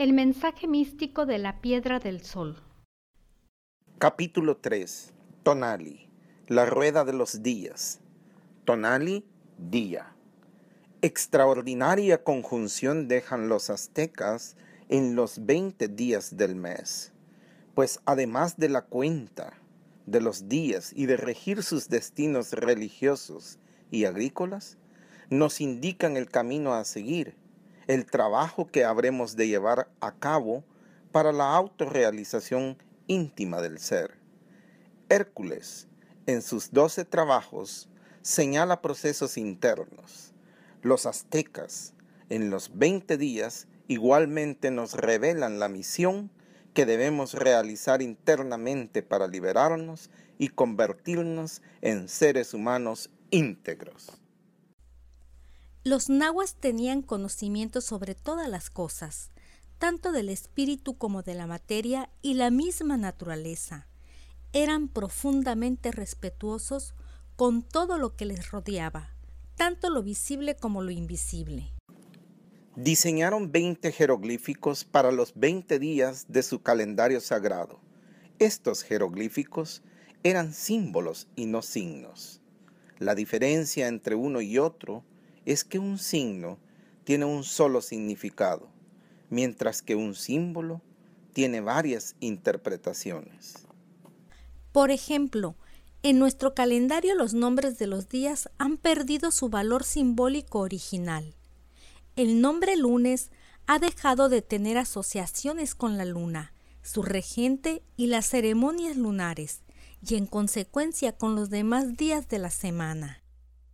El mensaje místico de la piedra del sol. Capítulo 3. Tonali, la rueda de los días. Tonali, día. Extraordinaria conjunción dejan los aztecas en los 20 días del mes, pues además de la cuenta de los días y de regir sus destinos religiosos y agrícolas, nos indican el camino a seguir, el trabajo que habremos de llevar a cabo para la autorrealización íntima del ser. Hércules, en sus 12 trabajos, señala procesos internos. Los aztecas, en los 20 días, igualmente nos revelan la misión que debemos realizar internamente para liberarnos y convertirnos en seres humanos íntegros. Los nahuas tenían conocimiento sobre todas las cosas, tanto del espíritu como de la materia y la misma naturaleza. Eran profundamente respetuosos con todo lo que les rodeaba, tanto lo visible como lo invisible. Diseñaron 20 jeroglíficos para los 20 días de su calendario sagrado. Estos jeroglíficos eran símbolos y no signos. La diferencia entre uno y otro es que un signo tiene un solo significado, mientras que un símbolo tiene varias interpretaciones. Por ejemplo, en nuestro calendario los nombres de los días han perdido su valor simbólico original. El nombre lunes ha dejado de tener asociaciones con la luna, su regente y las ceremonias lunares, y en consecuencia con los demás días de la semana.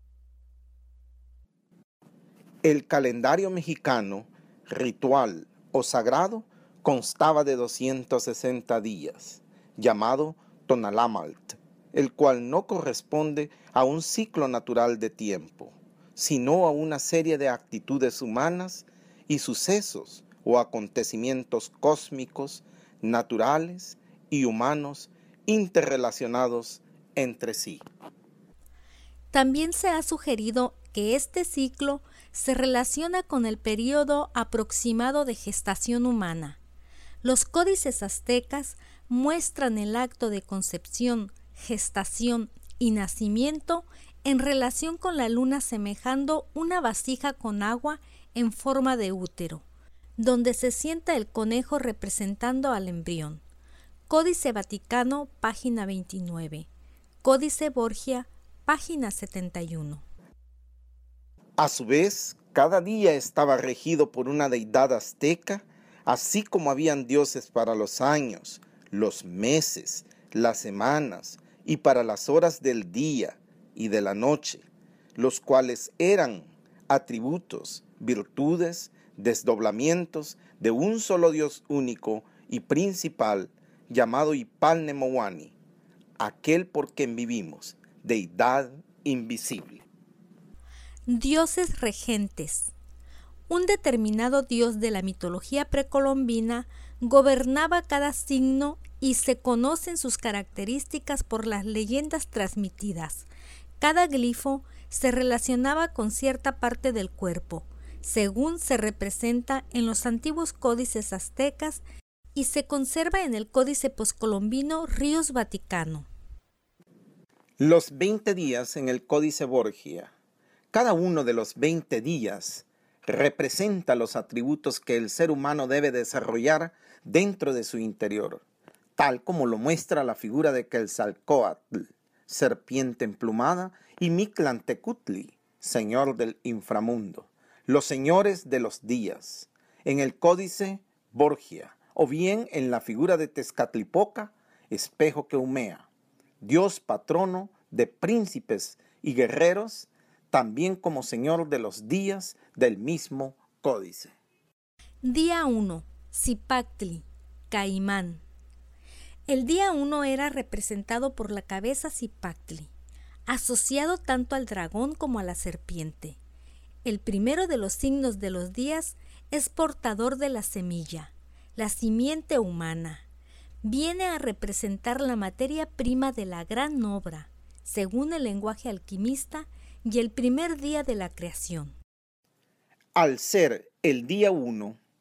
El calendario mexicano, ritual o sagrado, constaba de 260 días, llamado Tonalámalt, el cual no corresponde a un ciclo natural de tiempo, sino a una serie de actitudes humanas y sucesos o acontecimientos cósmicos, naturales y humanos interrelacionados entre sí. También se ha sugerido que este ciclo se relaciona con el periodo aproximado de gestación humana. Los códices aztecas muestran el acto de concepción, gestación y nacimiento en relación con la luna semejando una vasija con agua en forma de útero, donde se sienta el conejo representando al embrión. Códice Vaticano, página 29. Códice Borgia, página 71. A su vez, cada día estaba regido por una deidad azteca, así como habían dioses para los años, los meses, las semanas y para las horas del día y de la noche, los cuales eran atributos, virtudes, desdoblamientos de un solo Dios único y principal, llamado Ipalnemowani, aquel por quien vivimos, deidad invisible. Dioses regentes. Un determinado dios de la mitología precolombina gobernaba cada signo y se conocen sus características por las leyendas transmitidas. Cada glifo se relacionaba con cierta parte del cuerpo, según se representa en los antiguos códices aztecas y se conserva en el Códice Poscolombino Ríos Vaticano. Los 20 días en el Códice Borgia. Cada uno de los 20 días representa los atributos que el ser humano debe desarrollar dentro de su interior, tal como lo muestra la figura de Quetzalcóatl, serpiente emplumada, y Mictlantecutli, señor del inframundo, los señores de los días, en el Códice Borgia, o bien en la figura de Tezcatlipoca, espejo que humea, Dios patrono de príncipes y guerreros, también como señor de los días del mismo códice. Día 1. Zipactli, Caimán. El día 1 era representado por la cabeza Zipactli, asociado tanto al dragón como a la serpiente. El primero de los signos de los días es portador de la semilla, la simiente humana. Viene a representar la materia prima de la gran obra, según el lenguaje alquimista, y el primer día de la creación. Al ser el día 1,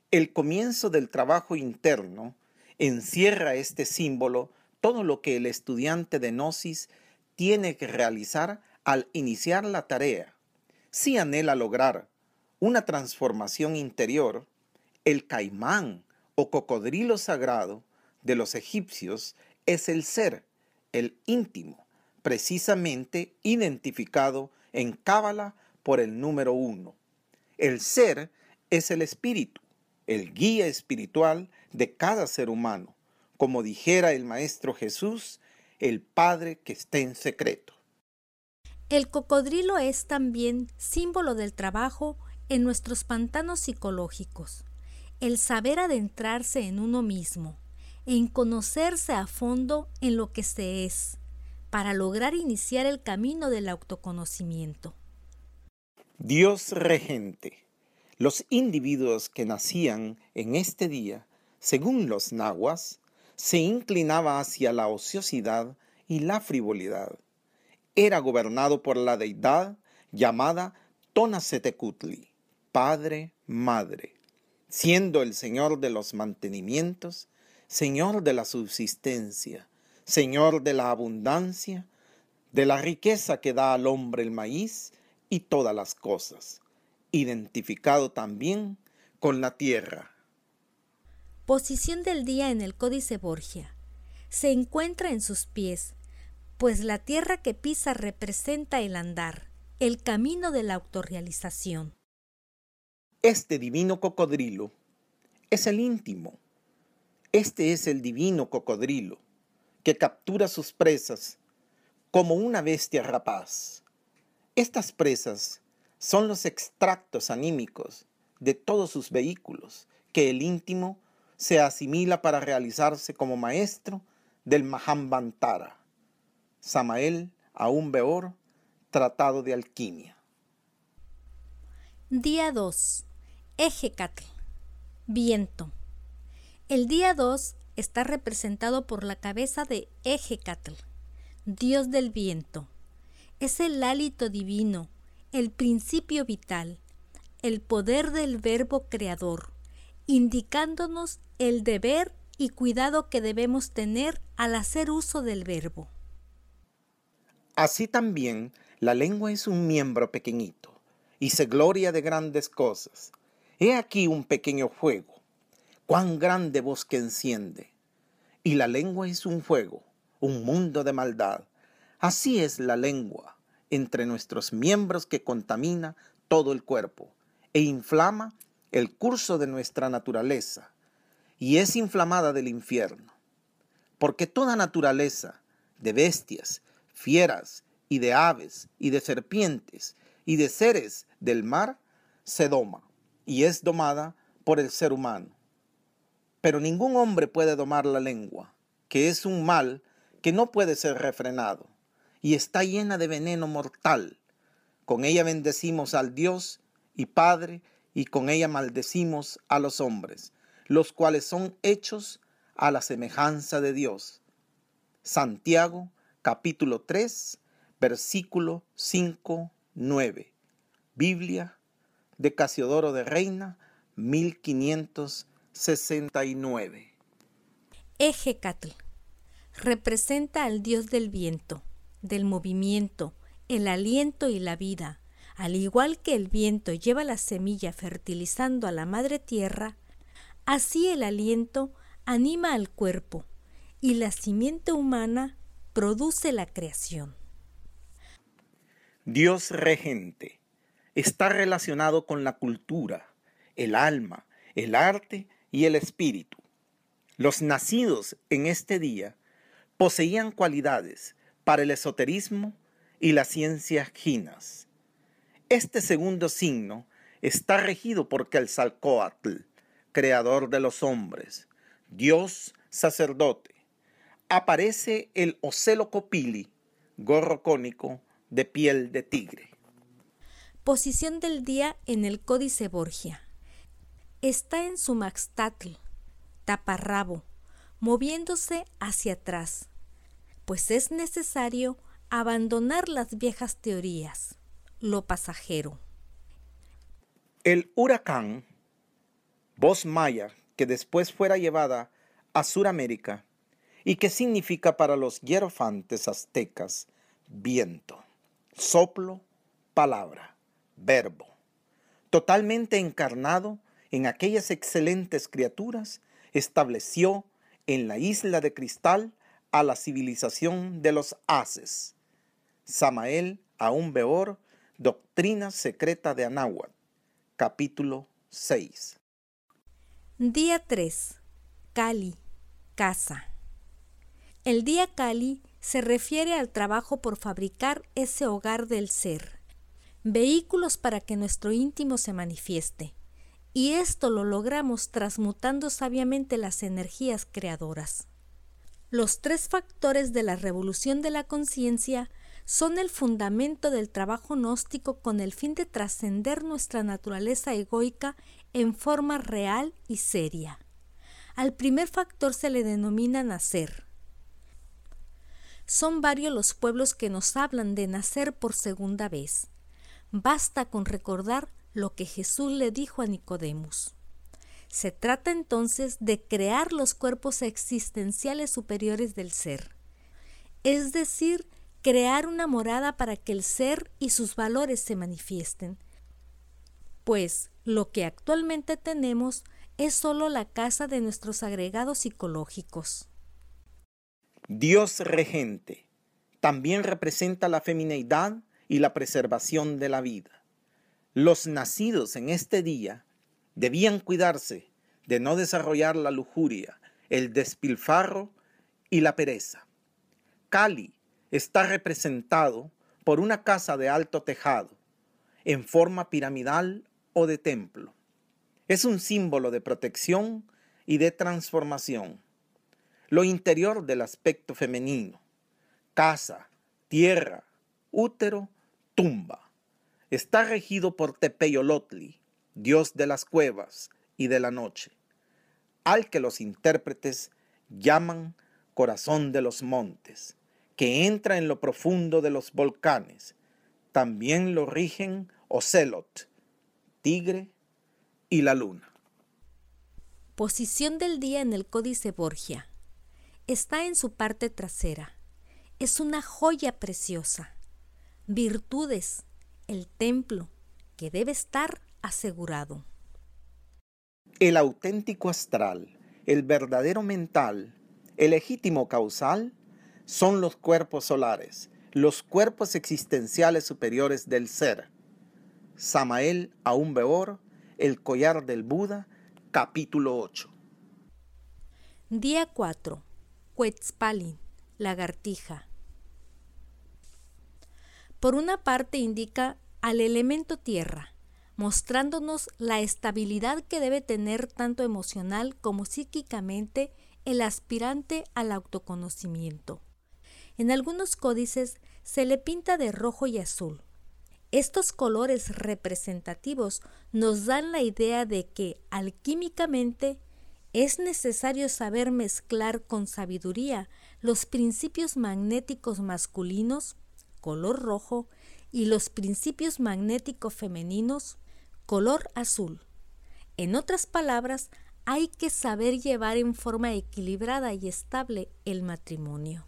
El comienzo del trabajo interno encierra este símbolo todo lo que el estudiante de Gnosis tiene que realizar al iniciar la tarea. Si anhela lograr una transformación interior, el caimán o cocodrilo sagrado de los egipcios es el ser, el íntimo, precisamente identificado en Cábala por el número 1. El ser es el espíritu, el guía espiritual de cada ser humano, como dijera el Maestro Jesús, el Padre que está en secreto. El cocodrilo es también símbolo del trabajo en nuestros pantanos psicológicos, el saber adentrarse en uno mismo, en conocerse a fondo en lo que se es, para lograr iniciar el camino del autoconocimiento. Dios regente. Los individuos que nacían en este día, según los nahuas, se inclinaba hacia la ociosidad y la frivolidad. Era gobernado por la deidad llamada Tonacetecutli, Padre, Madre, siendo el Señor de los mantenimientos, Señor de la subsistencia, Señor de la abundancia, de la riqueza que da al hombre el maíz y todas las cosas, identificado también con la tierra. Posición del día en el Códice Borgia. Se encuentra en sus pies, pues la tierra que pisa representa el andar, el camino de la autorrealización. Este divino cocodrilo es el íntimo. Este es el divino cocodrilo que captura sus presas como una bestia rapaz. Estas presas son los extractos anímicos de todos sus vehículos que el íntimo se asimila para realizarse como maestro del Mahambantara. Samael Aún Beor, Tratado de Alquimia. Día 2. Ejecatl. Viento. El día 2 está representado por la cabeza de Ejecatl, dios del viento. Es el hálito divino, el principio vital, el poder del verbo creador, indicándonos el deber y cuidado que debemos tener al hacer uso del verbo. Así también la lengua es un miembro pequeñito y se gloria de grandes cosas. He aquí un pequeño fuego, cuán grande bosque enciende. Y la lengua es un fuego, un mundo de maldad. Así es la lengua entre nuestros miembros que contamina todo el cuerpo e inflama el curso de nuestra naturaleza y es inflamada del infierno. Porque toda naturaleza de bestias, fieras y de aves y de serpientes y de seres del mar se doma y es domada por el ser humano. Pero ningún hombre puede domar la lengua, que es un mal que no puede ser refrenado y está llena de veneno mortal. Con ella bendecimos al Dios y Padre y con ella maldecimos a los hombres, los cuales son hechos a la semejanza de Dios. Santiago, capítulo 3, versículo 5-9. Biblia de Casiodoro de Reina, 1569. Ejecatl representa al dios del viento, del movimiento, el aliento y la vida. Al igual que el viento lleva la semilla fertilizando a la madre tierra, así el aliento anima al cuerpo y la simiente humana produce la creación. Dios regente está relacionado con la cultura, el alma, el arte y el espíritu. Los nacidos en este día poseían cualidades para el esoterismo y las ciencias jinas. Este segundo signo está regido por Quetzalcóatl, creador de los hombres, Dios sacerdote. Aparece el Ocelocopili, gorro cónico de piel de tigre. Posición del día en el Códice Borgia. Está en su maxtatl, taparrabo, moviéndose hacia atrás, pues es necesario abandonar las viejas teorías, lo pasajero. El huracán voz maya que después fuera llevada a Suramérica y que significa para los hierofantes aztecas viento, soplo, palabra, verbo. Totalmente encarnado en aquellas excelentes criaturas, estableció en la isla de cristal a la civilización de los haces. Samael Aún Weor, Doctrina Secreta de Anáhuac, capítulo 6. Día 3. Cali, casa. El día Cali se refiere al trabajo por fabricar ese hogar del ser, vehículos para que nuestro íntimo se manifieste, y esto lo logramos transmutando sabiamente las energías creadoras. Los 3 factores de la revolución de la conciencia son el fundamento del trabajo gnóstico con el fin de trascender nuestra naturaleza egoica en forma real y seria. Al primer factor se le denomina nacer. Son varios los pueblos que nos hablan de nacer por segunda vez. Basta con recordar lo que Jesús le dijo a Nicodemus. Se trata entonces de crear los cuerpos existenciales superiores del ser, es decir, crear una morada para que el ser y sus valores se manifiesten, pues lo que actualmente tenemos es solo la casa de nuestros agregados psicológicos. Dios regente también representa la femineidad y la preservación de la vida. Los nacidos en este día debían cuidarse de no desarrollar la lujuria, el despilfarro y la pereza. Cali está representado por una casa de alto tejado, en forma piramidal o de templo. Es un símbolo de protección y de transformación. Lo interior del aspecto femenino, casa, tierra, útero, tumba, está regido por Tepeyolotli, dios de las cuevas y de la noche, al que los intérpretes llaman corazón de los montes, que entra en lo profundo de los volcanes. También lo rigen Ocelot, tigre y la luna. Posición del día en el Códice Borgia. Está en su parte trasera. Es una joya preciosa. Virtudes, el templo, que debe estar asegurado. El auténtico astral, el verdadero mental, el legítimo causal, son los cuerpos solares, los cuerpos existenciales superiores del ser. Samael Aún Weor, El collar del Buda, capítulo 8. Día 4. Quetzalpalin, lagartija. Por una parte indica al elemento tierra, mostrándonos la estabilidad que debe tener tanto emocional como psíquicamente el aspirante al autoconocimiento. En algunos códices se le pinta de rojo y azul. Estos colores representativos nos dan la idea de que alquímicamente es necesario saber mezclar con sabiduría los principios magnéticos masculinos, color rojo, y los principios magnéticos femeninos, color azul. En otras palabras, hay que saber llevar en forma equilibrada y estable el matrimonio.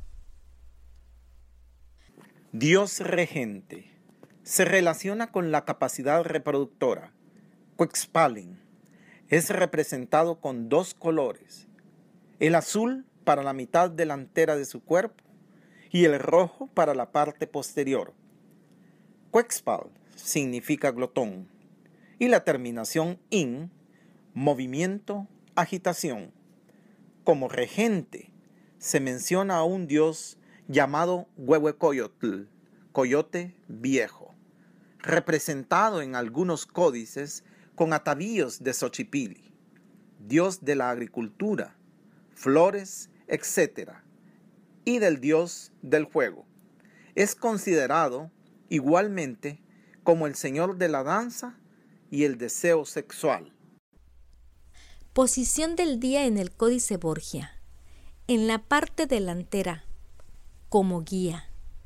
Dios regente se relaciona con la capacidad reproductora. Quetzalpalin es representado con 2 colores, el azul para la mitad delantera de su cuerpo y el rojo para la parte posterior. Quetzal significa glotón y la terminación in, movimiento, agitación. Como regente se menciona a un dios llamado Huehuecoyotl, coyote viejo, representado en algunos códices con atavíos de Xochipilli, dios de la agricultura, flores, etc., y del dios del fuego. Es considerado igualmente como el señor de la danza y el deseo sexual. Posición del día en el Códice Borgia. En la parte delantera, como guía.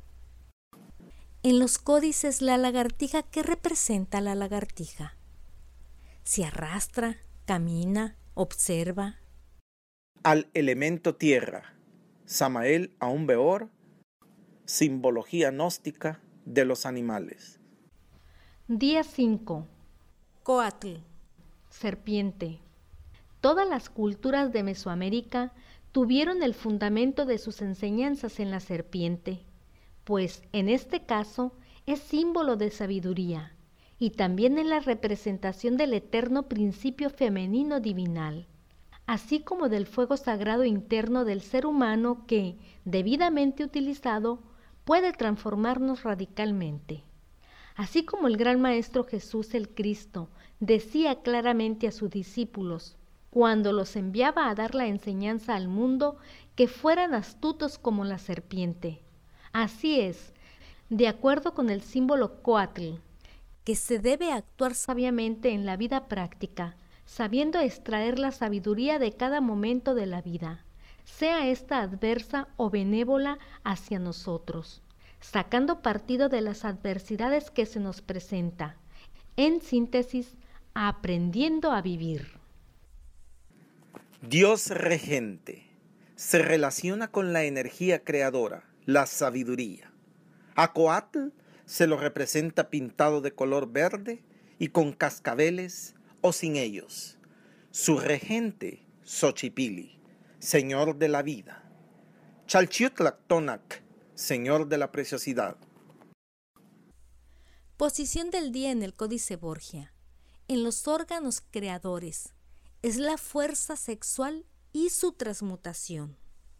En los códices, la lagartija, ¿qué representa la lagartija? Se arrastra, camina, observa. Al elemento tierra, Samael Aún Beor, simbología gnóstica de los animales. Día 5. Coatl. Serpiente. Todas las culturas de Mesoamérica tuvieron el fundamento de sus enseñanzas en la serpiente, pues en este caso es símbolo de sabiduría y también en la representación del eterno principio femenino divinal, así como del fuego sagrado interno del ser humano que, debidamente utilizado, puede transformarnos radicalmente. Así como el gran Maestro Jesús el Cristo decía claramente a sus discípulos, cuando los enviaba a dar la enseñanza al mundo, que fueran astutos como la serpiente. Así es, de acuerdo con el símbolo Coatl, que se debe actuar sabiamente en la vida práctica, sabiendo extraer la sabiduría de cada momento de la vida, sea esta adversa o benévola hacia nosotros, sacando partido de las adversidades que se nos presenta. En síntesis, aprendiendo a vivir. Dios regente se relaciona con la energía creadora, la sabiduría. A Coatl se lo representa pintado de color verde y con cascabeles o sin ellos. Su regente, Xochipilli, señor de la vida. Chalchiutlactonac, señor de la preciosidad. Posición del día en el Códice Borgia. En los órganos creadores. Es la fuerza sexual y su transmutación.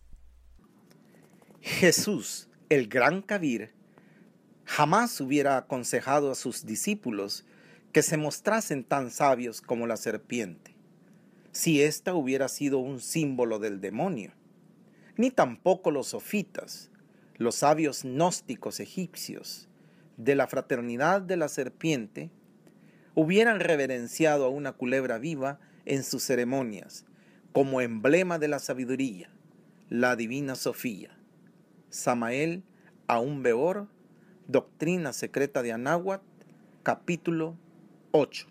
Jesús, el gran Kabir, jamás hubiera aconsejado a sus discípulos que se mostrasen tan sabios como la serpiente, si ésta hubiera sido un símbolo del demonio. Ni tampoco los sofitas, los sabios gnósticos egipcios, de la fraternidad de la serpiente, hubieran reverenciado a una culebra viva en sus ceremonias, como emblema de la sabiduría, la divina Sofía. Samael Aún Beor, Doctrina Secreta de Anáhuac, capítulo 8.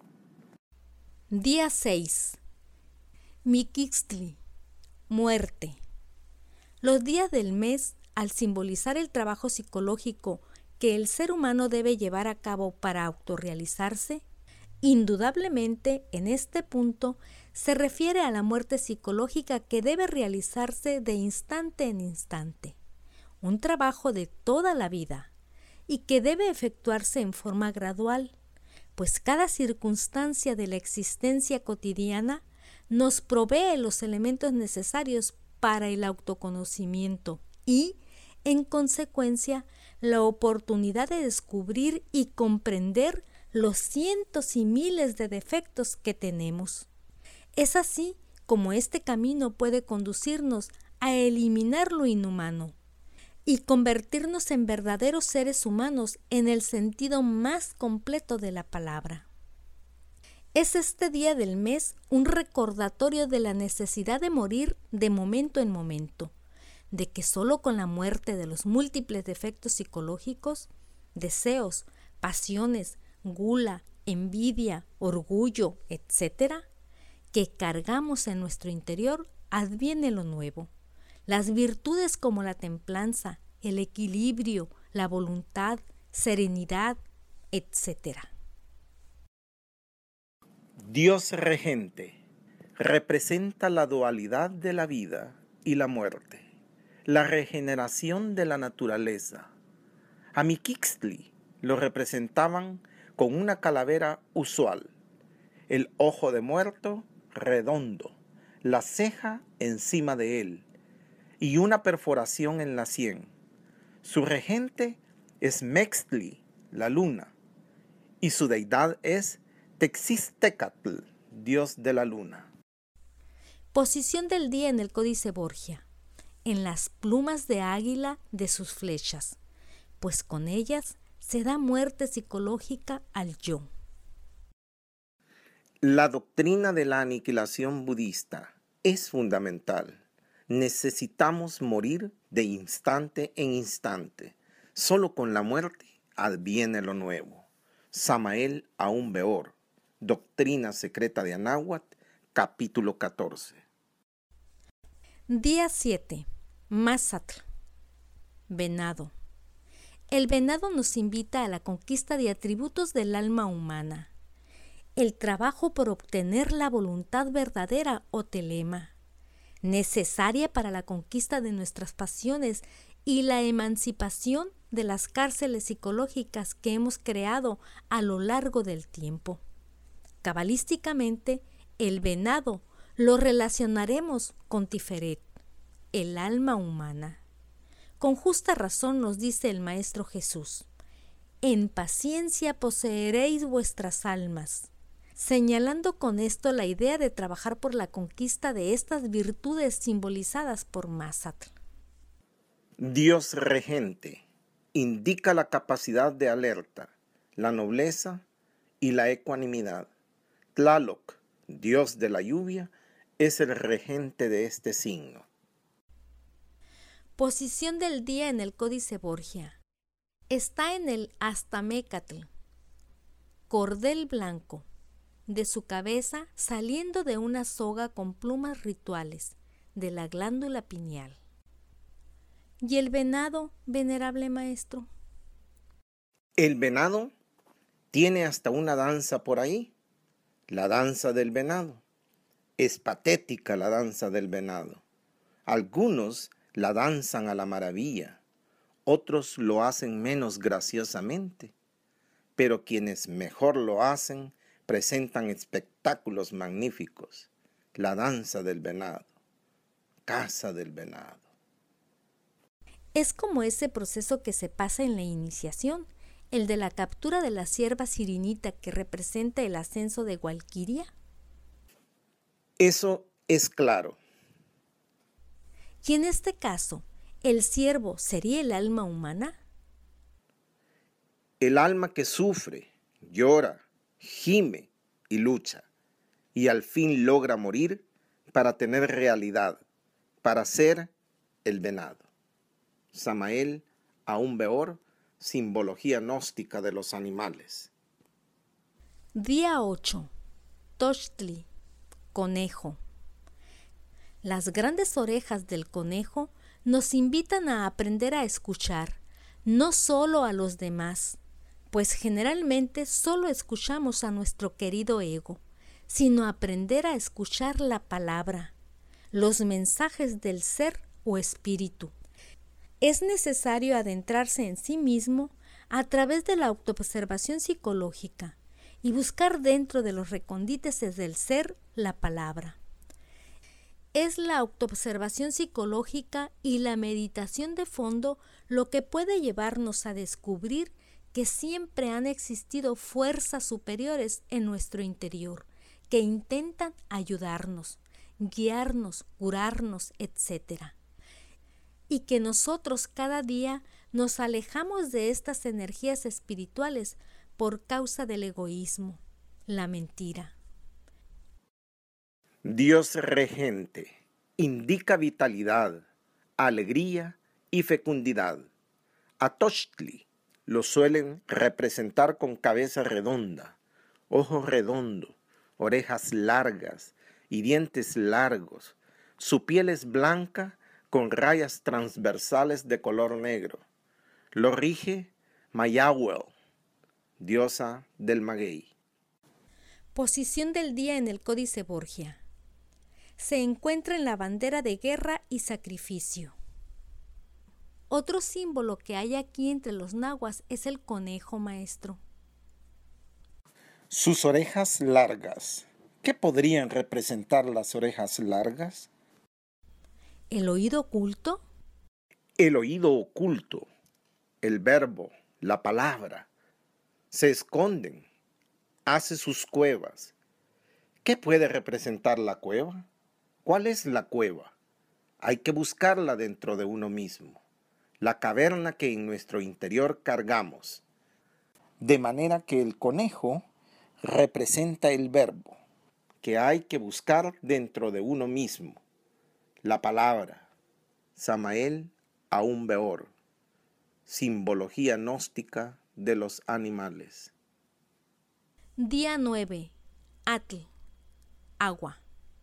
Día 6. Miquixtli, muerte. Los días del mes, al simbolizar el trabajo psicológico que el ser humano debe llevar a cabo para autorrealizarse, indudablemente en este punto se refiere a la muerte psicológica que debe realizarse de instante en instante, un trabajo de toda la vida y que debe efectuarse en forma gradual, pues cada circunstancia de la existencia cotidiana nos provee los elementos necesarios para el autoconocimiento y, en consecuencia, la oportunidad de descubrir y comprender los cientos y miles de defectos que tenemos. Es así como este camino puede conducirnos a eliminar lo inhumano y convertirnos en verdaderos seres humanos en el sentido más completo de la palabra. Es este día del mes un recordatorio de la necesidad de morir de momento en momento, de que solo con la muerte de los múltiples defectos psicológicos, deseos, pasiones, gula, envidia, orgullo, etc., que cargamos en nuestro interior, adviene lo nuevo. Las virtudes como la templanza, el equilibrio, la voluntad, serenidad, etc. Dios regente representa la dualidad de la vida y la muerte, la regeneración de la naturaleza. A Miquixtli lo representaban con una calavera usual, el ojo de muerto redondo, la ceja encima de él y una perforación en la sien. Su regente es Mextli, la luna, y su deidad es Texistecatl, dios de la luna. Posición del día en el Códice Borgia. En las plumas de águila de sus flechas, pues con ellas se da muerte psicológica al yo. La doctrina de la aniquilación budista es fundamental. Necesitamos morir de instante en instante. Solo con la muerte adviene lo nuevo. Samael Aún Beor, Doctrina Secreta de Anáhuac, capítulo 14. Día 7. Mazatlán. Venado. El venado nos invita a la conquista de atributos del alma humana. El trabajo por obtener la voluntad verdadera o telema, necesaria para la conquista de nuestras pasiones y la emancipación de las cárceles psicológicas que hemos creado a lo largo del tiempo. Cabalísticamente, el venado lo relacionaremos con Tiferet, el alma humana. Con justa razón nos dice el Maestro Jesús: en paciencia poseeréis vuestras almas, señalando con esto la idea de trabajar por la conquista de estas virtudes simbolizadas por Mazatlán. Dios regente indica la capacidad de alerta, la nobleza y la ecuanimidad. Tlaloc, Dios de la lluvia, es el regente de este signo. Posición del día en el Códice Borgia. Está en el Astamécatl, cordel blanco, de su cabeza saliendo de una soga con plumas rituales, de la glándula pineal. ¿Y el venado, venerable maestro? El venado tiene hasta una danza por ahí, la danza del venado. Es patética la danza del venado. Algunos la danzan a la maravilla, otros lo hacen menos graciosamente, pero quienes mejor lo hacen presentan espectáculos magníficos. La danza del venado, casa del venado. Es como ese proceso que se pasa en la iniciación, el de la captura de la cierva sirinita que representa el ascenso de Walquiria. Eso es claro. Y en este caso, ¿el ciervo sería el alma humana? El alma que sufre, llora, gime y lucha, y al fin logra morir para tener realidad, para ser el venado. Samael Aún Beor, simbología gnóstica de los animales. Día 8. Tochtli, conejo. Las grandes orejas del conejo nos invitan a aprender a escuchar, no solo a los demás, pues generalmente solo escuchamos a nuestro querido ego, sino aprender a escuchar la palabra, los mensajes del ser o espíritu. Es necesario adentrarse en sí mismo a través de la autoobservación psicológica y buscar dentro de los recóndices del ser la palabra. Es la autoobservación psicológica y la meditación de fondo lo que puede llevarnos a descubrir que siempre han existido fuerzas superiores en nuestro interior que intentan ayudarnos, guiarnos, curarnos, etc. Y que nosotros cada día nos alejamos de estas energías espirituales por causa del egoísmo, la mentira. Dios regente indica vitalidad, alegría y fecundidad. A Tochtli lo suelen representar con cabeza redonda, ojo redondo, orejas largas y dientes largos. Su piel es blanca con rayas transversales de color negro. Lo rige Mayawel, diosa del maguey. Posición del día en el Códice Borgia. Se encuentra en la bandera de guerra y sacrificio. Otro símbolo que hay aquí entre los nahuas es el conejo, maestro. Sus orejas largas. ¿Qué podrían representar las orejas largas? ¿El oído oculto? El oído oculto, el verbo, la palabra, se esconden, hace sus cuevas. ¿Qué puede representar la cueva? ¿Cuál es la cueva? Hay que buscarla dentro de uno mismo, la caverna que en nuestro interior cargamos. De manera que el conejo representa el verbo, que hay que buscar dentro de uno mismo, la palabra, Samael Aún Beor, simbología gnóstica de los animales. Día 9. Atl, agua.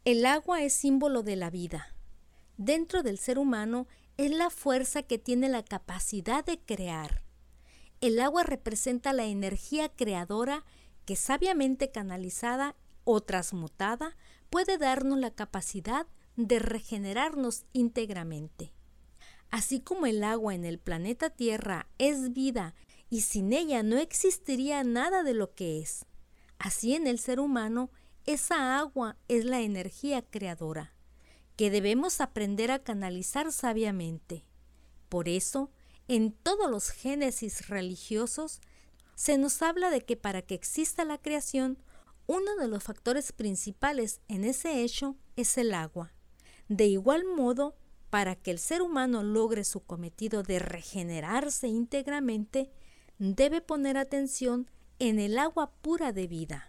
El agua es símbolo de la vida. Dentro del ser humano es la fuerza que tiene la capacidad de crear. El agua representa la energía creadora que sabiamente canalizada o transmutada puede darnos la capacidad de regenerarnos íntegramente. Así como el agua en el planeta Tierra es vida y sin ella no existiría nada de lo que es, así en el ser humano esa agua es la energía creadora, que debemos aprender a canalizar sabiamente. Por eso, en todos los génesis religiosos, se nos habla de que para que exista la creación, uno de los factores principales en ese hecho es el agua. De igual modo, para que el ser humano logre su cometido de regenerarse íntegramente, debe poner atención en el agua pura de vida.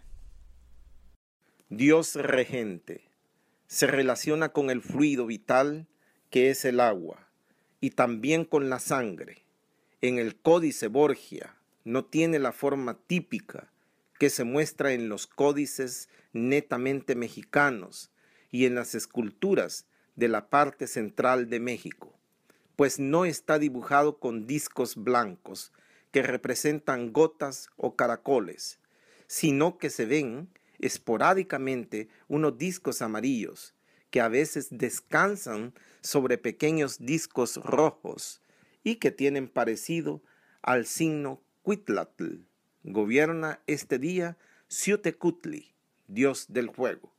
Dios regente se relaciona con el fluido vital que es el agua y también con la sangre. En el Códice Borgia no tiene la forma típica que se muestra en los códices netamente mexicanos y en las esculturas de la parte central de México, pues no está dibujado con discos blancos que representan gotas o caracoles, sino que se ven esporádicamente unos discos amarillos que a veces descansan sobre pequeños discos rojos y que tienen parecido al signo Cuitlatl. Gobierna este día Xiuhtecutli, dios del fuego.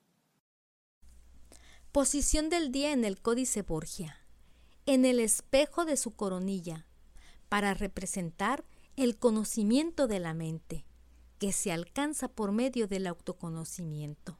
Posición del día en el Códice Borgia. En el espejo de su coronilla, para representar el conocimiento de la mente, que se alcanza por medio del autoconocimiento.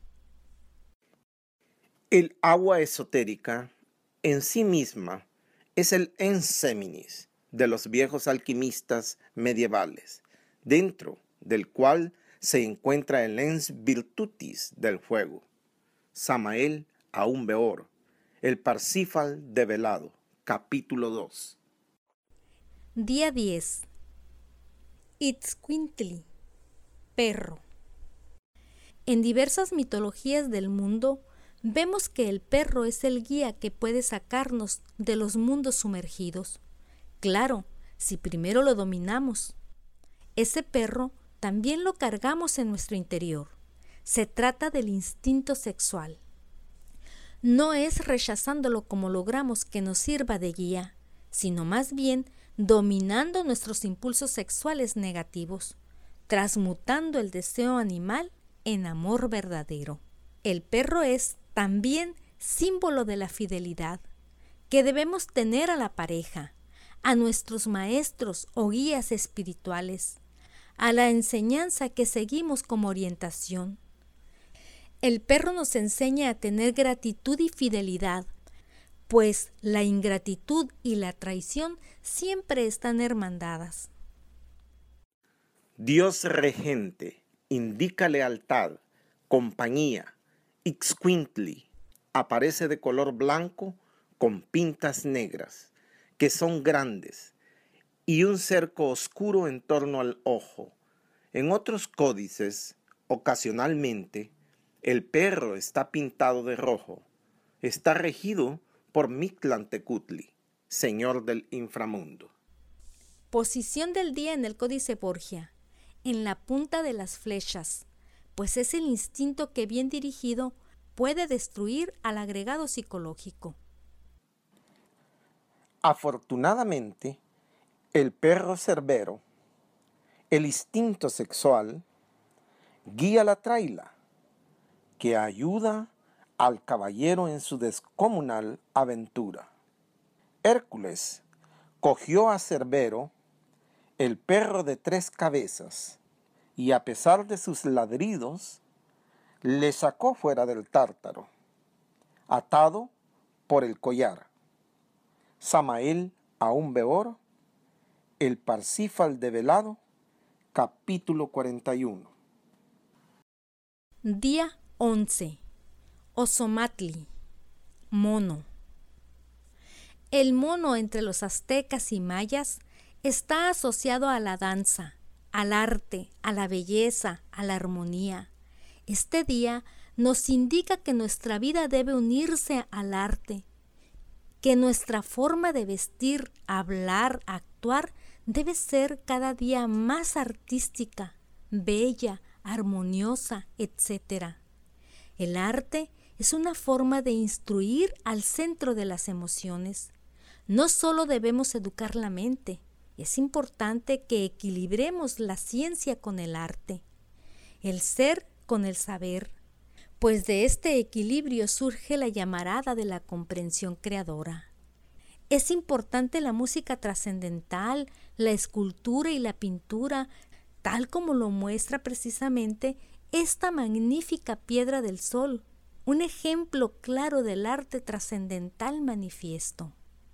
El agua esotérica en sí misma es el ens seminis de los viejos alquimistas medievales, dentro del cual se encuentra el ens virtutis del fuego, Samael Aún Beor, el Parsifal develado, capítulo 2. Día 10. Itzcuintli, perro. En diversas mitologías del mundo, vemos que el perro es el guía que puede sacarnos de los mundos sumergidos. Claro, si primero lo dominamos. Ese perro también lo cargamos en nuestro interior. Se trata del instinto sexual. No es rechazándolo como logramos que nos sirva de guía, sino más bien dominando nuestros impulsos sexuales negativos, transmutando el deseo animal en amor verdadero. El perro es también símbolo de la fidelidad que debemos tener a la pareja, a nuestros maestros o guías espirituales, a la enseñanza que seguimos como orientación. El perro nos enseña a tener gratitud y fidelidad, pues la ingratitud y la traición siempre están hermandadas. Dios regente indica lealtad, compañía. Itzcuintli aparece de color blanco con pintas negras, que son grandes, y un cerco oscuro en torno al ojo. En otros códices, ocasionalmente, el perro está pintado de rojo. Está regido por Mictlantecutli, señor del inframundo. Posición del día en el Códice Borgia. En la punta de las flechas, pues es el instinto que bien dirigido puede destruir al agregado psicológico. Afortunadamente, el perro cerbero, el instinto sexual, guía la traila, que ayuda al caballero en su descomunal aventura. Hércules cogió a Cerbero, el perro de 3 cabezas, y a pesar de sus ladridos, le sacó fuera del tártaro, atado por el collar. Samael Aún Beor, el Parsifal develado, capítulo 41. Día 11. Ozomatli, mono. El mono entre los aztecas y mayas está asociado a la danza, al arte, a la belleza, a la armonía. Este día nos indica que nuestra vida debe unirse al arte, que nuestra forma de vestir, hablar, actuar debe ser cada día más artística, bella, armoniosa, etc. El arte es una forma de instruir al centro de las emociones. No solo debemos educar la mente, es importante que equilibremos la ciencia con el arte, el ser con el saber, pues de este equilibrio surge la llamarada de la comprensión creadora. Es importante la música trascendental, la escultura y la pintura, tal como lo muestra precisamente esta magnífica piedra del sol, un ejemplo claro del arte trascendental manifiesto.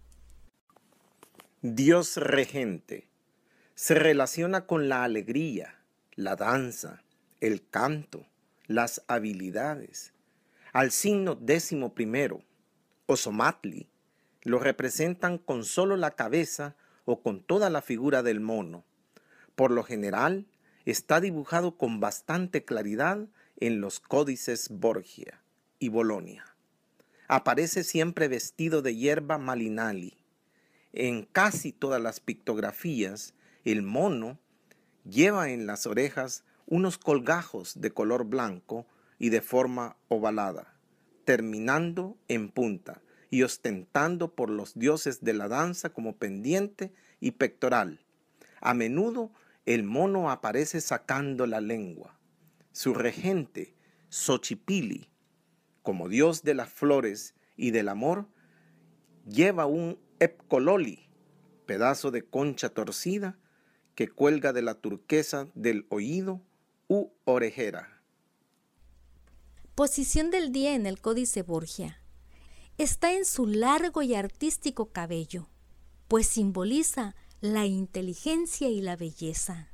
Dios regente se relaciona con la alegría, la danza, el canto, las habilidades. Al signo 11, Ozomatli, lo representan con solo la cabeza o con toda la figura del mono. Por lo general, está dibujado con bastante claridad en los códices Borgia y Bolonia. Aparece siempre vestido de hierba malinali. En casi todas las pictografías, el mono lleva en las orejas unos colgajos de color blanco y de forma ovalada, terminando en punta y ostentando por los dioses de la danza como pendiente y pectoral. A menudo el mono aparece sacando la lengua. Su regente, Xochipilli, como dios de las flores y del amor, lleva un epcololi, pedazo de concha torcida que cuelga de la turquesa del oído u orejera. Posición del día en el Códice Borgia. Está en su largo y artístico cabello, pues simboliza la inteligencia y la belleza.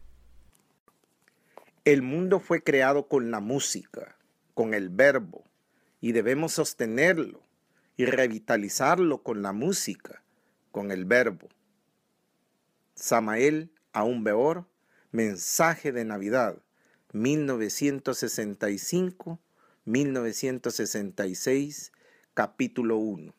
El mundo fue creado con la música, con el verbo, y debemos sostenerlo y revitalizarlo con la música, con el verbo. Samael Aún Beor, Mensaje de Navidad, 1965-1966, capítulo 1.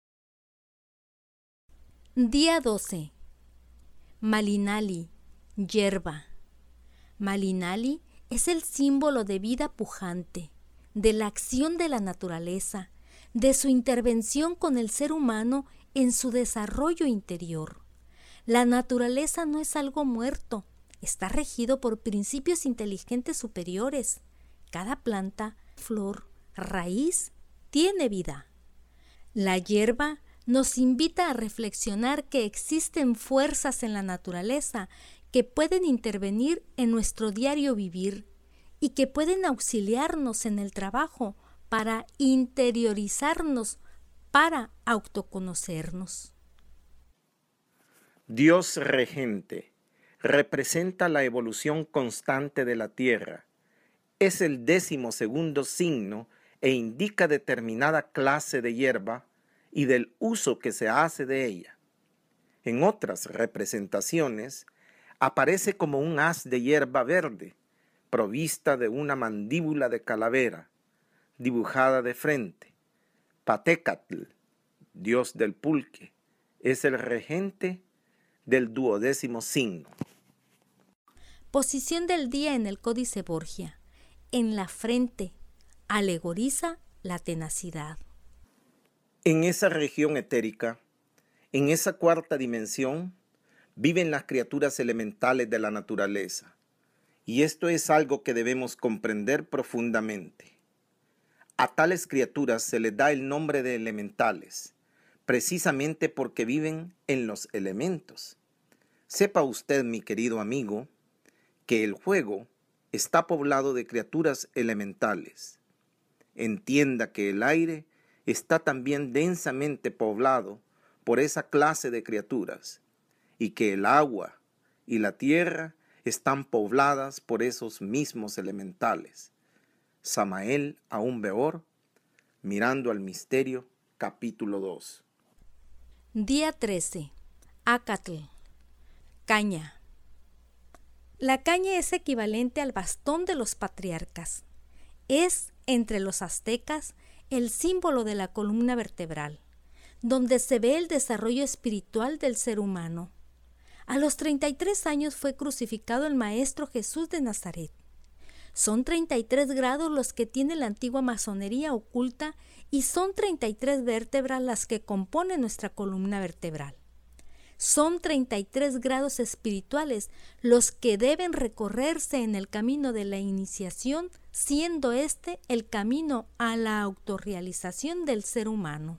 Día 12. Malinali, hierba. Malinali es el símbolo de vida pujante, de la acción de la naturaleza, de su intervención con el ser humano en su desarrollo interior. La naturaleza no es algo muerto, está regido por principios inteligentes superiores. Cada planta, flor, raíz tiene vida. La hierba nos invita a reflexionar que existen fuerzas en la naturaleza que pueden intervenir en nuestro diario vivir y que pueden auxiliarnos en el trabajo para interiorizarnos, para autoconocernos. Dios regente representa la evolución constante de la tierra. Es el 12º signo e indica determinada clase de hierba y del uso que se hace de ella. En otras representaciones, aparece como un haz de hierba verde, provista de una mandíbula de calavera, dibujada de frente. Patecatl, dios del pulque, es el regente del 12º signo. Posición del día en el Códice Borgia. En la frente, alegoriza la tenacidad. En esa región etérica, en esa cuarta dimensión, viven las criaturas elementales de la naturaleza. Y esto es algo que debemos comprender profundamente. A tales criaturas se les da el nombre de elementales, precisamente porque viven en los elementos. Sepa usted, mi querido amigo, que el juego está poblado de criaturas elementales. Entienda que el aire está también densamente poblado por esa clase de criaturas, y que el agua y la tierra están pobladas por esos mismos elementales. Samael Aún Beor, Mirando al Misterio, capítulo 2. Día 13. Acatl. Caña. La caña es equivalente al bastón de los patriarcas. Es entre los aztecas, el símbolo de la columna vertebral, donde se ve el desarrollo espiritual del ser humano. A los 33 años fue crucificado el Maestro Jesús de Nazaret. Son 33 grados los que tiene la antigua masonería oculta y son 33 vértebras las que componen nuestra columna vertebral. Son 33 grados espirituales los que deben recorrerse en el camino de la iniciación, siendo este el camino a la autorrealización del ser humano.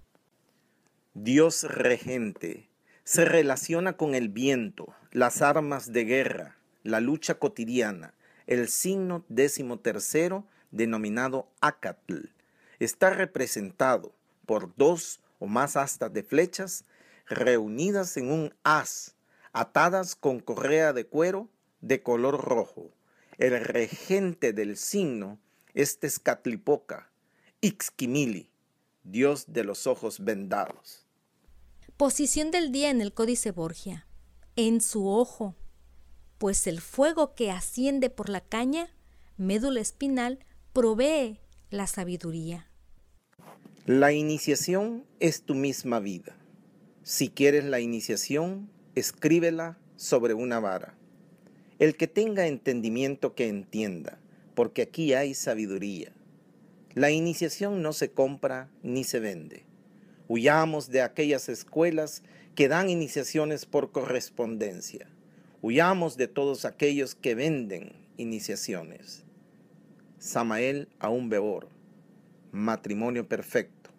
Dios regente se relaciona con el viento, las armas de guerra, la lucha cotidiana. El signo 13º, denominado Acatl, está representado por 2 o más astas de flechas reunidas en un haz, atadas con correa de cuero de color rojo. El regente del signo es Tezcatlipoca, Ixquimili, dios de los ojos vendados. Posición del día en el Códice Borgia. En su ojo, pues el fuego que asciende por la caña, médula espinal, provee la sabiduría. La iniciación es tu misma vida. Si quieres la iniciación, escríbela sobre una vara. El que tenga entendimiento que entienda, porque aquí hay sabiduría. La iniciación no se compra ni se vende. Huyamos de aquellas escuelas que dan iniciaciones por correspondencia. Huyamos de todos aquellos que venden iniciaciones. Samael Aún Weor, matrimonio perfecto.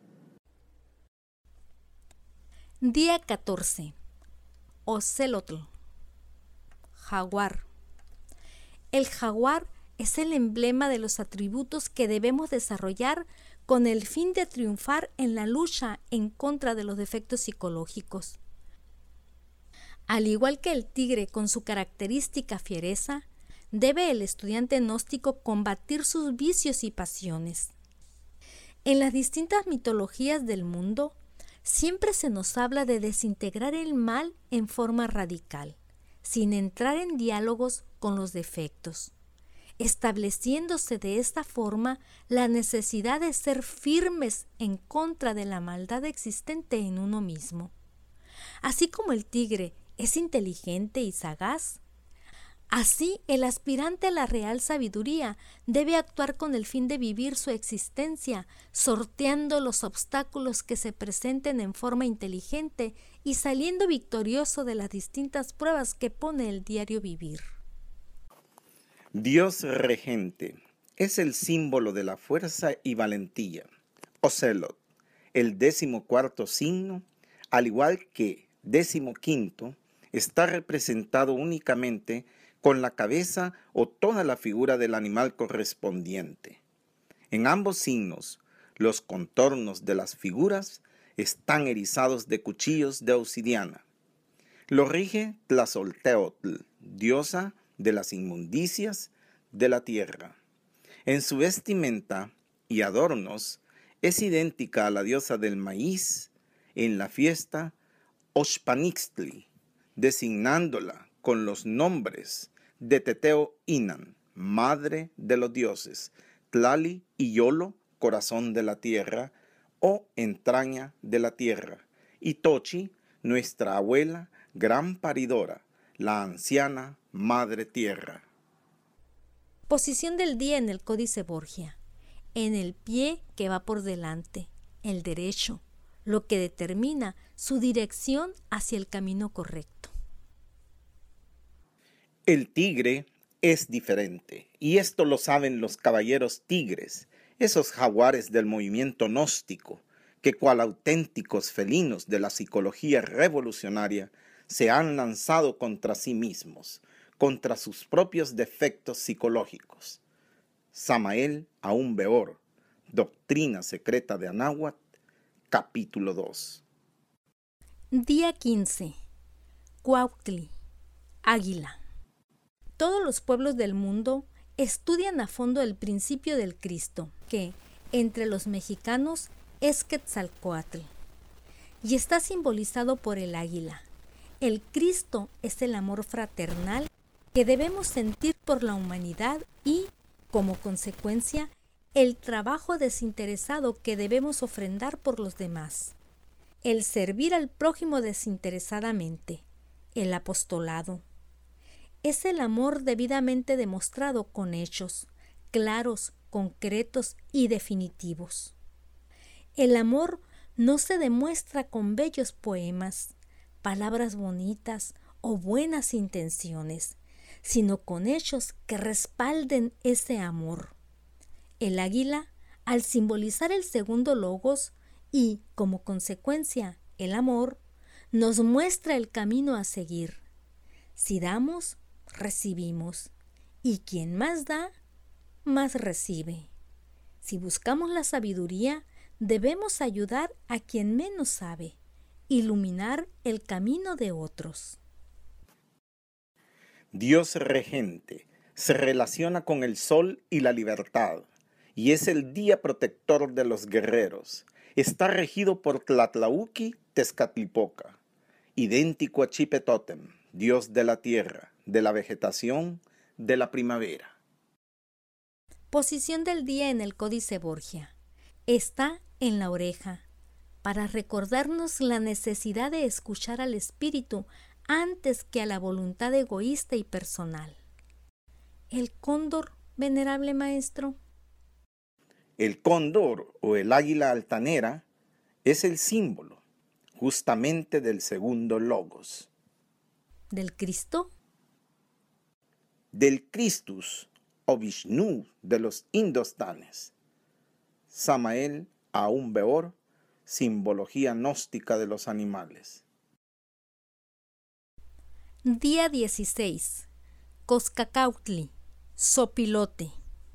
Día 14. Ocelotl, jaguar. El jaguar es el emblema de los atributos que debemos desarrollar con el fin de triunfar en la lucha en contra de los defectos psicológicos. Al igual que el tigre con su característica fiereza, debe el estudiante gnóstico combatir sus vicios y pasiones. En las distintas mitologías del mundo, siempre se nos habla de desintegrar el mal en forma radical, sin entrar en diálogos con los defectos, estableciéndose de esta forma la necesidad de ser firmes en contra de la maldad existente en uno mismo. Así como el tigre es inteligente y sagaz, así el aspirante a la real sabiduría debe actuar con el fin de vivir su existencia, sorteando los obstáculos que se presenten en forma inteligente y saliendo victorioso de las distintas pruebas que pone el diario vivir. Dios regente es el símbolo de la fuerza y valentía. Ocelot, el 14º signo, al igual que 15º, está representado únicamente con la cabeza o toda la figura del animal correspondiente. En ambos signos, los contornos de las figuras están erizados de cuchillos de obsidiana. Lo rige Tlazolteotl, diosa de las inmundicias de la tierra. En su vestimenta y adornos es idéntica a la diosa del maíz en la fiesta Oxpanixtli, designándola con los nombres de Teteo Inan, madre de los dioses, Tlali y Yolo, corazón de la tierra, o entraña de la tierra, y Tochi, nuestra abuela, gran paridora, la anciana madre tierra. Posición del día en el Códice Borgia. En el pie que va por delante, el derecho, lo que determina su dirección hacia el camino correcto. El tigre es diferente, y esto lo saben los caballeros tigres, esos jaguares del movimiento gnóstico, que cual auténticos felinos de la psicología revolucionaria se han lanzado contra sí mismos, contra sus propios defectos psicológicos. Samael Aún Weor, Doctrina Secreta de Anáhuac, capítulo 2. Día 15. Cuautli, águila. Todos los pueblos del mundo estudian a fondo el principio del Cristo, que, entre los mexicanos, es Quetzalcóatl, y está simbolizado por el águila. El Cristo es el amor fraternal que debemos sentir por la humanidad y, como consecuencia, el trabajo desinteresado que debemos ofrendar por los demás, el servir al prójimo desinteresadamente, el apostolado. Es el amor debidamente demostrado con hechos, claros, concretos y definitivos. El amor no se demuestra con bellos poemas, palabras bonitas o buenas intenciones, sino con hechos que respalden ese amor. El águila, al simbolizar el segundo logos y, como consecuencia, el amor, nos muestra el camino a seguir. Si damos, recibimos, y quien más da, más recibe. Si buscamos la sabiduría, debemos ayudar a quien menos sabe, iluminar el camino de otros. Dios regente se relaciona con el sol y la libertad, y es el día protector de los guerreros. Está regido por Tlatlauhqui Tezcatlipoca, idéntico a Chipe Totem, dios de la tierra, de la vegetación, de la primavera. Posición del día en el Códice Borgia. Está en la oreja, para recordarnos la necesidad de escuchar al espíritu antes que a la voluntad egoísta y personal. ¿El cóndor, venerable maestro? El cóndor o el águila altanera es el símbolo justamente del segundo logos. ¿Del Cristo? Del Christus o Vishnu de los indostanes. Samael Aum Beor, simbología gnóstica de los animales. Día 16. Coscacautli, sopilote.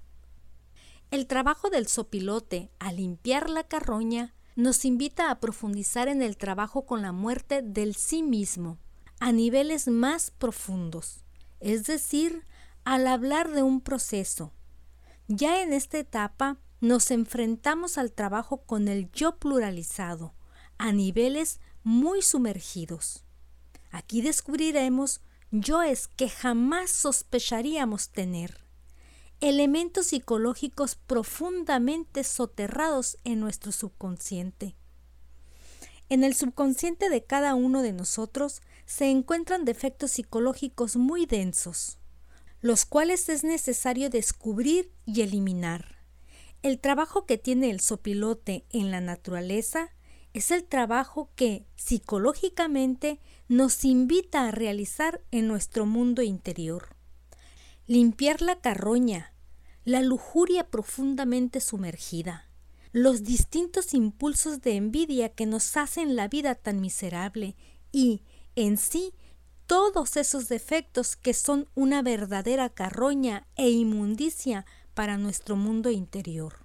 El trabajo del sopilote al limpiar la carroña nos invita a profundizar en el trabajo con la muerte del sí mismo a niveles más profundos, es decir, al hablar de un proceso. Ya en esta etapa nos enfrentamos al trabajo con el yo pluralizado a niveles muy sumergidos. Aquí descubriremos yoes que jamás sospecharíamos tener, elementos psicológicos profundamente soterrados en nuestro subconsciente. En el subconsciente de cada uno de nosotros se encuentran defectos psicológicos muy densos, los cuales es necesario descubrir y eliminar. El trabajo que tiene el sopilote en la naturaleza es el trabajo que psicológicamente nos invita a realizar en nuestro mundo interior. Limpiar la carroña, la lujuria profundamente sumergida, los distintos impulsos de envidia que nos hacen la vida tan miserable y, en sí, todos esos defectos que son una verdadera carroña e inmundicia para nuestro mundo interior.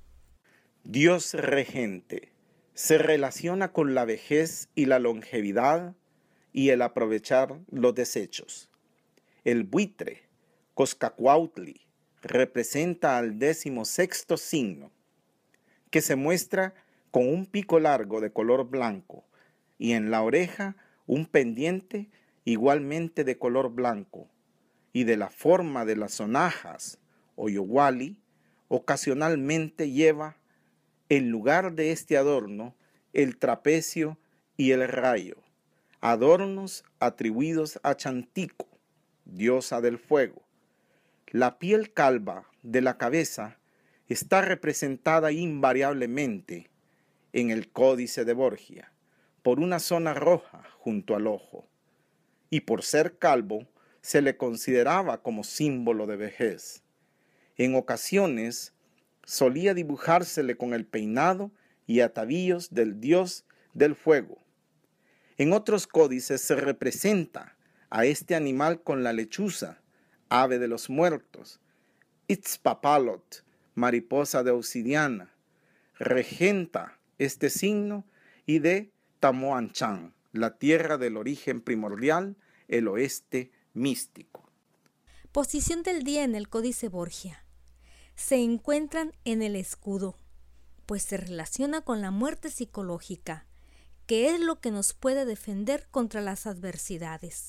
Dios regente se relaciona con la vejez y la longevidad y el aprovechar los desechos. El buitre, Coscacuautli, representa al 16º signo, que se muestra con un pico largo de color blanco y en la oreja un pendiente igualmente de color blanco, y de la forma de las sonajas o yowali, ocasionalmente lleva en lugar de este adorno el trapecio y el rayo, adornos atribuidos a Chantico, diosa del fuego. La piel calva de la cabeza está representada invariablemente en el Códice de Borgia por una zona roja junto al ojo, y por ser calvo se le consideraba como símbolo de vejez. En ocasiones solía dibujársele con el peinado y atavíos del dios del fuego. En otros códices se representa a este animal con la lechuza, ave de los muertos, Itzpapalot, mariposa de obsidiana, regenta este signo, y de Tamoanchan, la tierra del origen primordial, el oeste místico. Posición del día en el Códice Borgia. Se encuentran en el escudo, pues se relaciona con la muerte psicológica, que es lo que nos puede defender contra las adversidades.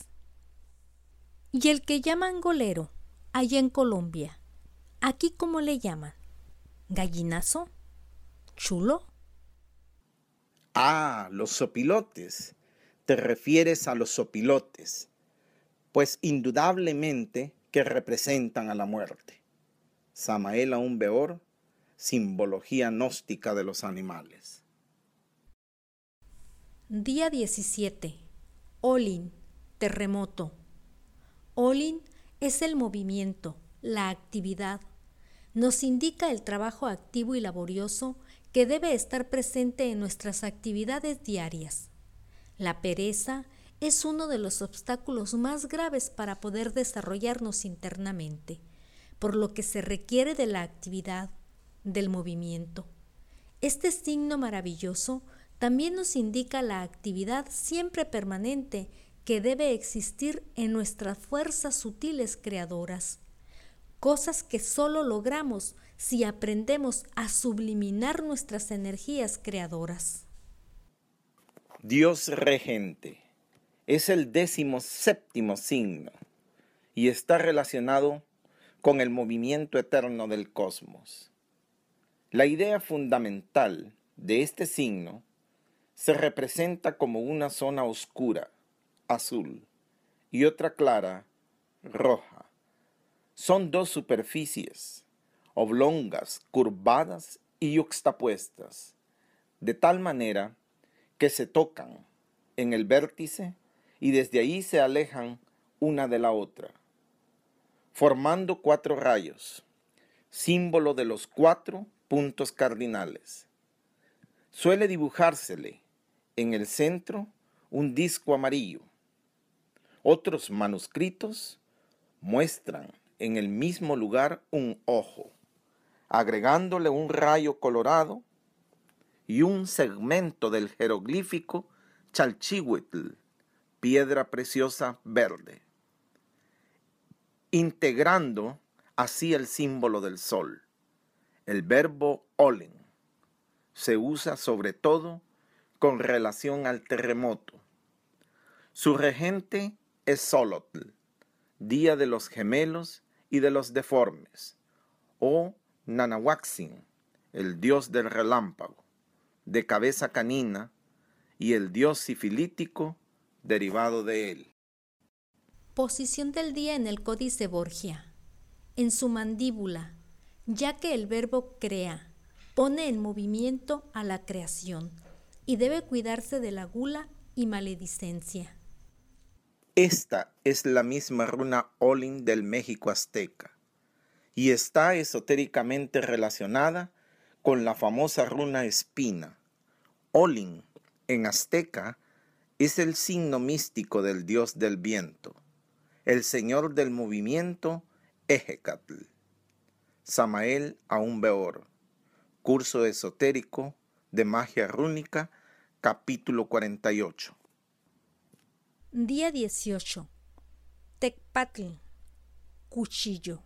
Y el que llaman golero, allá en Colombia, ¿aquí cómo le llaman? ¿Gallinazo? ¿Chulo? Ah, los sopilotes. Te refieres a los sopilotes, pues indudablemente que representan a la muerte. Samael Aún Weor, simbología gnóstica de los animales. Día 17. Olin, terremoto. Olin es el movimiento, la actividad. Nos indica el trabajo activo y laborioso que debe estar presente en nuestras actividades diarias. La pereza es uno de los obstáculos más graves para poder desarrollarnos internamente, por lo que se requiere de la actividad, del movimiento. Este signo maravilloso también nos indica la actividad siempre permanente que debe existir en nuestras fuerzas sutiles creadoras, cosas que solo logramos si aprendemos a subliminar nuestras energías creadoras. Dios regente es el 17º signo y está relacionado con el movimiento eterno del cosmos. La idea fundamental de este signo se representa como una zona oscura, azul, y otra clara, roja. Son dos superficies, oblongas, curvadas y yuxtapuestas, de tal manera que se tocan en el vértice y desde ahí se alejan una de la otra, formando 4 rayos, símbolo de los 4 puntos cardinales. Suele dibujársele en el centro un disco amarillo. Otros manuscritos muestran en el mismo lugar un ojo, agregándole un rayo colorado y un segmento del jeroglífico Chalchihuitl, piedra preciosa verde, integrando así el símbolo del sol. El verbo Olin se usa sobre todo con relación al terremoto. Su regente es Xolotl, día de los gemelos y de los deformes, o Nanahuatzin, el dios del relámpago, de cabeza canina, y el dios sifilítico derivado de él. Posición del día en el Códice Borgia. En su mandíbula, ya que el verbo crea pone en movimiento a la creación y debe cuidarse de la gula y maledicencia. Esta es la misma runa Olin del México azteca y está esotéricamente relacionada con la famosa runa espina. Olin, en azteca, es el signo místico del dios del viento, el señor del movimiento Ejecatl. Samael Aún Weor, curso esotérico de magia rúnica, capítulo 48. Día 18. Tecpatl, cuchillo.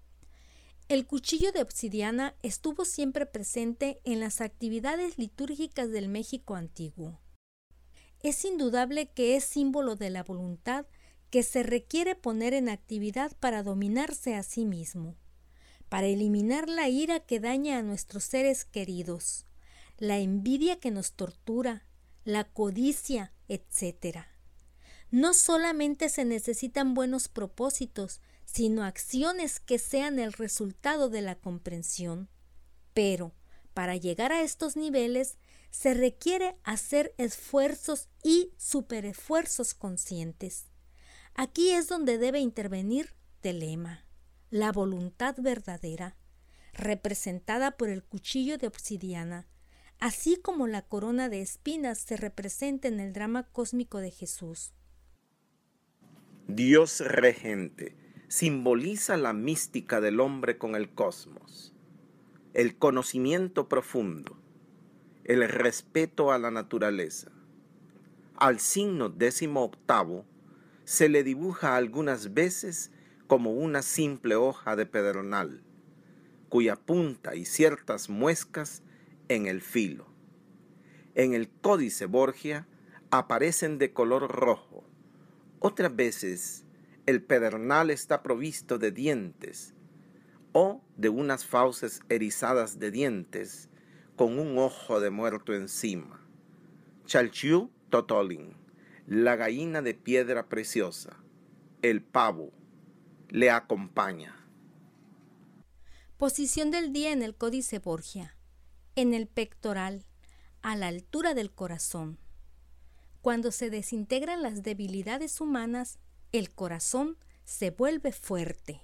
El cuchillo de obsidiana estuvo siempre presente en las actividades litúrgicas del México antiguo. Es indudable que es símbolo de la voluntad que se requiere poner en actividad para dominarse a sí mismo, para eliminar la ira que daña a nuestros seres queridos, la envidia que nos tortura, la codicia, etc. No solamente se necesitan buenos propósitos, sino acciones que sean el resultado de la comprensión. Pero, para llegar a estos niveles, se requiere hacer esfuerzos y superesfuerzos conscientes. Aquí es donde debe intervenir Telema, la voluntad verdadera, representada por el cuchillo de obsidiana, así como la corona de espinas se representa en el drama cósmico de Jesús. Dios regente simboliza la mística del hombre con el cosmos, el conocimiento profundo, el respeto a la naturaleza. Al signo 18º se le dibuja algunas veces como una simple hoja de pedernal, cuya punta y ciertas muescas en el filo. En el Códice Borgia aparecen de color rojo. Otras veces el pedernal está provisto de dientes o de unas fauces erizadas de dientes con un ojo de muerto encima. Chalchiu Totolin, la gallina de piedra preciosa, el pavo, le acompaña. Posición del día en el Códice Borgia. En el pectoral, a la altura del corazón. Cuando se desintegran las debilidades humanas, el corazón se vuelve fuerte.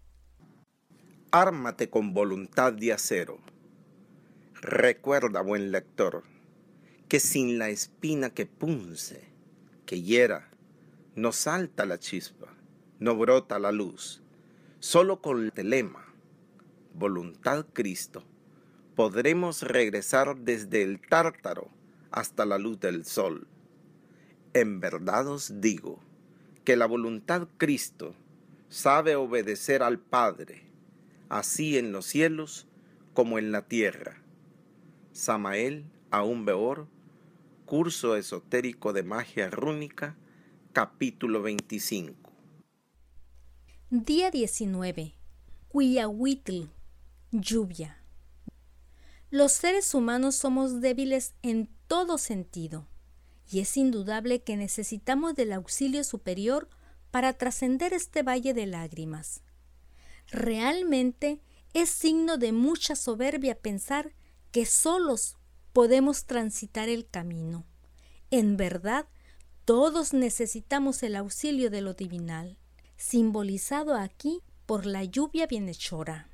Ármate con voluntad de acero. Recuerda, buen lector, que sin la espina que punce, que hiera, no salta la chispa, no brota la luz. Solo con el telema, voluntad Cristo, podremos regresar desde el tártaro hasta la luz del sol. En verdad os digo que la voluntad Cristo sabe obedecer al Padre, así en los cielos como en la tierra. Samael Aún Beor, Curso Esotérico de Magia Rúnica, capítulo 25. Día 19. Cuiahuitl, lluvia. Los seres humanos somos débiles en todo sentido, y es indudable que necesitamos del auxilio superior para trascender este valle de lágrimas. Realmente es signo de mucha soberbia pensar que solos podemos transitar el camino. En verdad, todos necesitamos el auxilio de lo divinal, simbolizado aquí por la lluvia bienhechora.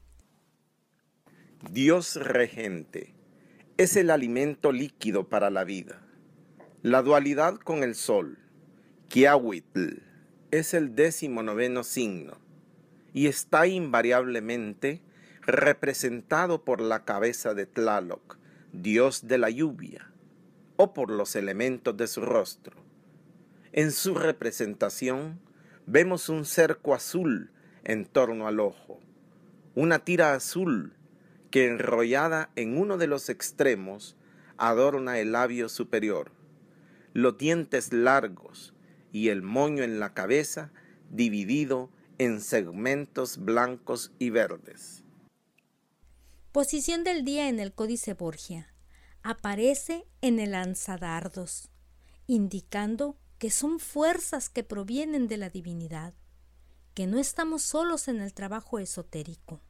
Dios regente es el alimento líquido para la vida. La dualidad con el sol, Quiahuitl, es el 19º signo y está invariablemente representado por la cabeza de Tlaloc, dios de la lluvia, o por los elementos de su rostro. En su representación vemos un cerco azul en torno al ojo, una tira azul que enrollada en uno de los extremos adorna el labio superior, los dientes largos y el moño en la cabeza dividido en segmentos blancos y verdes. Posición del día en el Códice Borgia. Aparece en el lanzadardos, indicando que son fuerzas que provienen de la divinidad, que no estamos solos en el trabajo esotérico.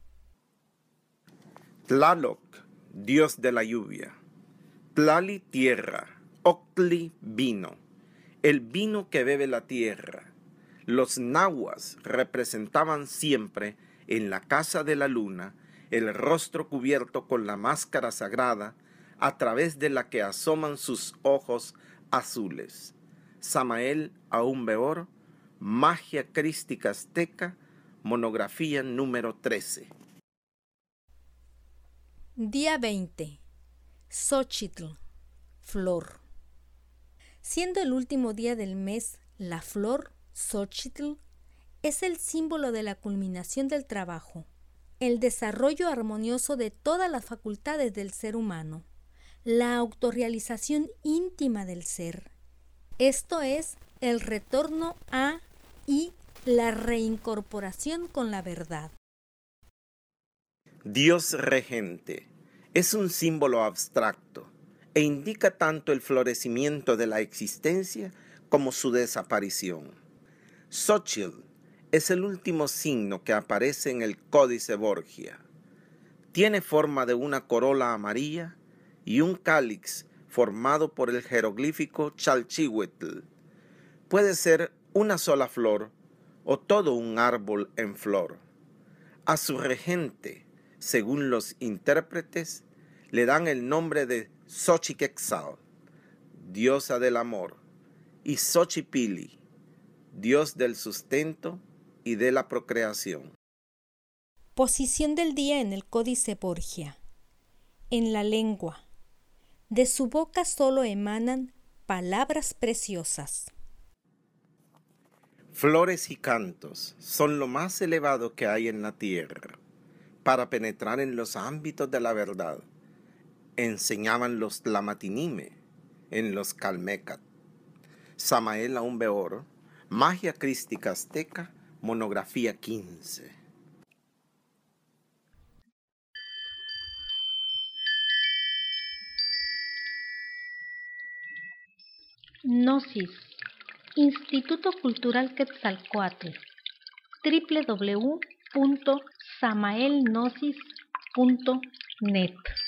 Tlaloc, dios de la lluvia. Tlali, tierra. Octli, vino. El vino que bebe la tierra. Los nahuas representaban siempre en la casa de la luna el rostro cubierto con la máscara sagrada a través de la que asoman sus ojos azules. Samael Aún Beor, Magia Crística Azteca, monografía número 13. Día 20. Xochitl, flor. Siendo el último día del mes, la flor, Xochitl, es el símbolo de la culminación del trabajo, el desarrollo armonioso de todas las facultades del ser humano, la autorrealización íntima del ser. Esto es el retorno a y la reincorporación con la verdad. Dios regente es un símbolo abstracto e indica tanto el florecimiento de la existencia como su desaparición. Xochitl es el último signo que aparece en el Códice Borgia. Tiene forma de una corola amarilla y un cáliz formado por el jeroglífico Chalchihuitl. Puede ser una sola flor o todo un árbol en flor. A su regente, según los intérpretes, le dan el nombre de Xochiquetzal, diosa del amor, y Xochipilli, dios del sustento y de la procreación. Posición del día en el Códice Borgia. En la lengua. De su boca solo emanan palabras preciosas. Flores y cantos son lo más elevado que hay en la tierra. Para penetrar en los ámbitos de la verdad, enseñaban los Tlamatinime en los Calmecat. Samael Aún Beor, Magia Crística Azteca, monografía 15. Gnosis, Instituto Cultural Quetzalcóatl, www.samaelgnosis.net.